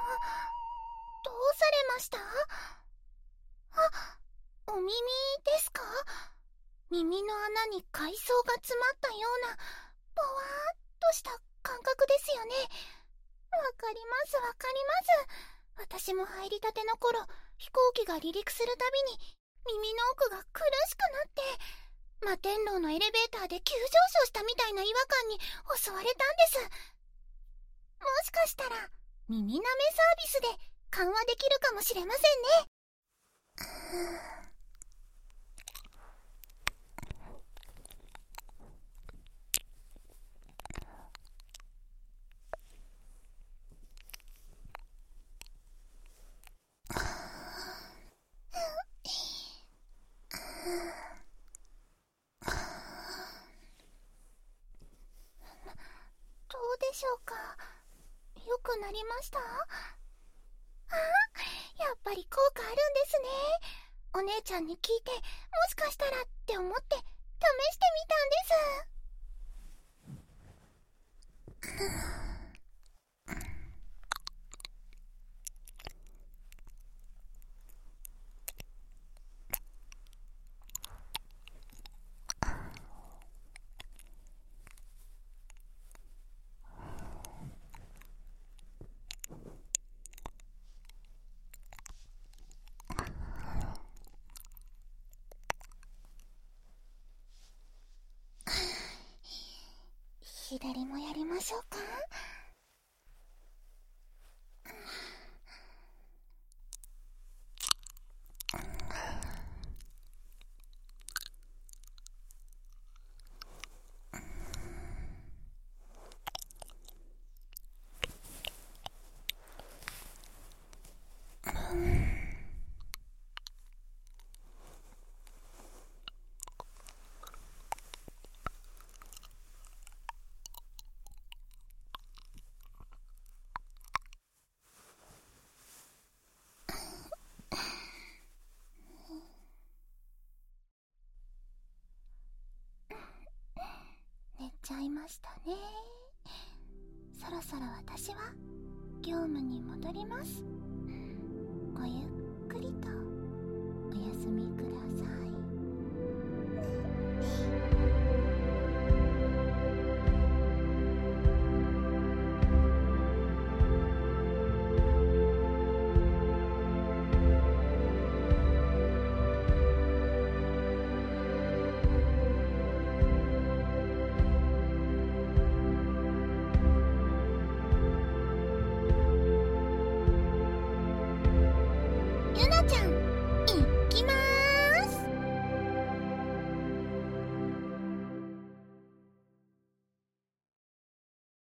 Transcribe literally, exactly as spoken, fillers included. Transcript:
どうされました？あ、お耳ですか？耳の穴に海藻が詰まったようなぼわーっとした感覚ですよね。わかりますわかります。私も入りたての頃、飛行機が離陸するたびに耳の奥が苦しくなって、摩天楼のエレベーターで急上昇したみたいな違和感に襲われたんです。もしかしたら耳舐めサービスで緩和できるかもしれませんね。どうでしょうか？よくなりました？あ、やっぱり効果あるんですね。お姉ちゃんに聞いて、もしかしたらって思って試してみたんです。左もやりましょうか？寝ちゃいましたね。そろそろ私は業務に戻ります。ごゆっくりとお休みください。